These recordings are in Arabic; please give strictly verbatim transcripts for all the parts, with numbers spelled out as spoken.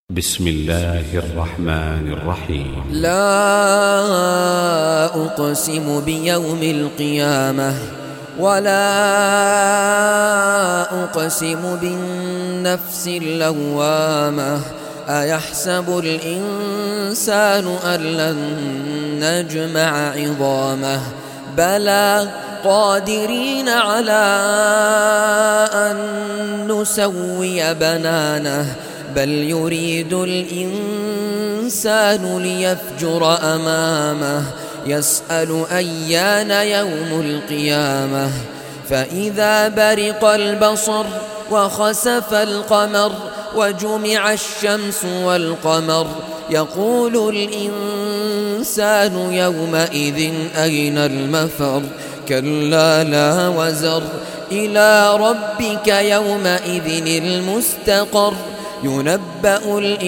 بسم الله الرحمن الرحيم. لا أقسم بيوم القيامة ولا أقسم بالنفس اللوامة أيحسب الإنسان أن لن نجمع عظامه بلى قادرين على أن نسوي بنانه بل يريد الإنسان ليفجر أمامه يسأل أيان يوم القيامة فإذا برق البصر وخسف القمر وجمع الشمس والقمر يقول الإنسان يومئذ أين المفر كلا لا وزر إلى ربك يومئذ المستقر ينبأ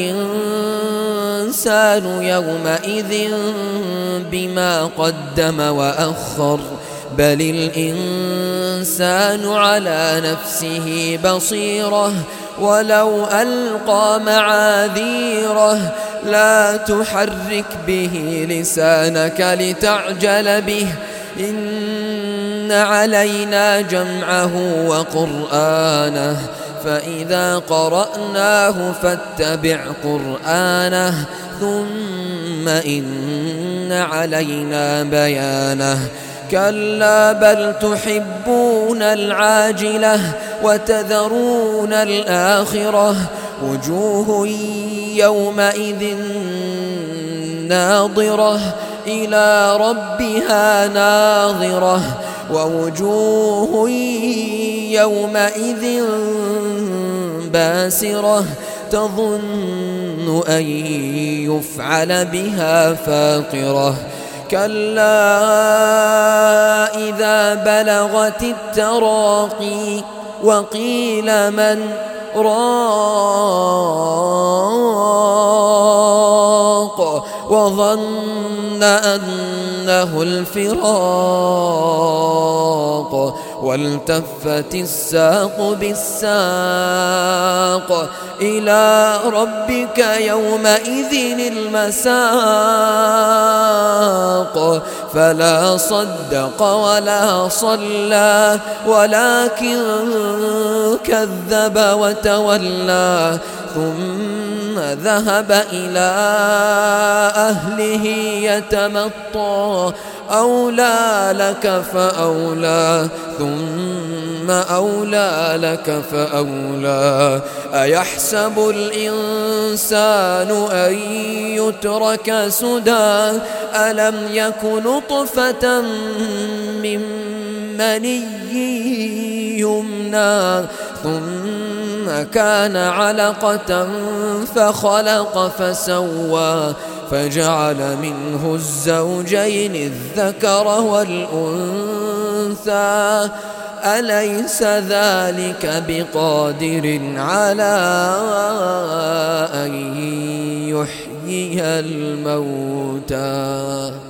الإنسان يومئذ بما قدم وأخر بل الإنسان على نفسه بصيرة ولو ألقى معاذيره لا تحرك به لسانك لتعجل به إن علينا جمعه وقرآنه فإذا قرأناه فاتبع قرآنه ثم إن علينا بيانه كلا بل تحبون العاجلة وتذرون الآخرة وجوه يومئذ ناظرة إلى ربها ناظرة ووجوه يومئذ باسرة تظن أن يفعل بها فاقرة كلا إذا بلغت التراقي وقيل من راق وظن أنه الفراق والتفت الساق بالساق إلى ربك يومئذ المساق فلا صدق ولا صلى ولكن كذب وتولى ثم ذهب إلى أهله يتمطى أولى لك فأولى ثم أولى لك فأولى أيحسب الإنسان أن يترك سدى ألم يك نطفة من مني يمنى ثم كان علقة فخلق فسوى فجعل منه الزوجين الذكر والأنثى أليس ذلك بقادر على أن يحيي الموتى